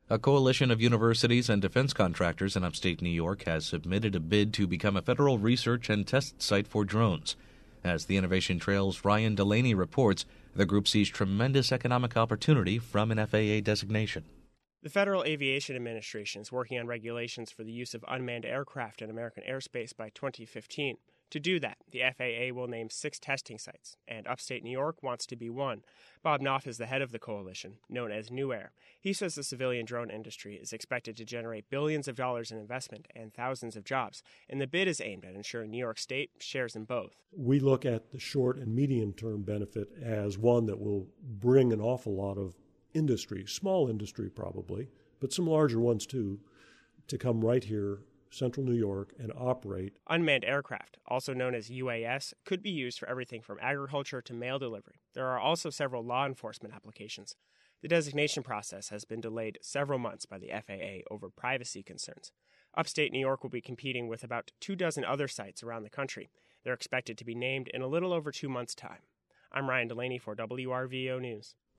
A coalition of universities and defense contractors in upstate New York has submitted a bid to become a federal research and test site for drones. As the Innovation Trail's Ryan Delaney reports, the group sees tremendous economic opportunity from an FAA designation. The Federal Aviation Administration is working on regulations for the use of unmanned aircraft in American airspace by 2015. To do that, the FAA will name 6 testing sites, and upstate New York wants to be one. Bob Knopf is the head of the coalition, known as New Air. He says the civilian drone industry is expected to generate billions of dollars in investment and thousands of jobs, and the bid is aimed at ensuring New York State shares in both. We look at the short and medium-term benefit as one that will bring an awful lot of industry, small industry probably, but some larger ones too, to come right here, central New York, and operate. Unmanned aircraft, also known as UAS, could be used for everything from agriculture to mail delivery. There are also several law enforcement applications. The designation process has been delayed several months by the FAA over privacy concerns. Upstate New York will be competing with about 24 other sites around the country. They're expected to be named in a little over 2 months' time. I'm Ryan Delaney for WRVO News.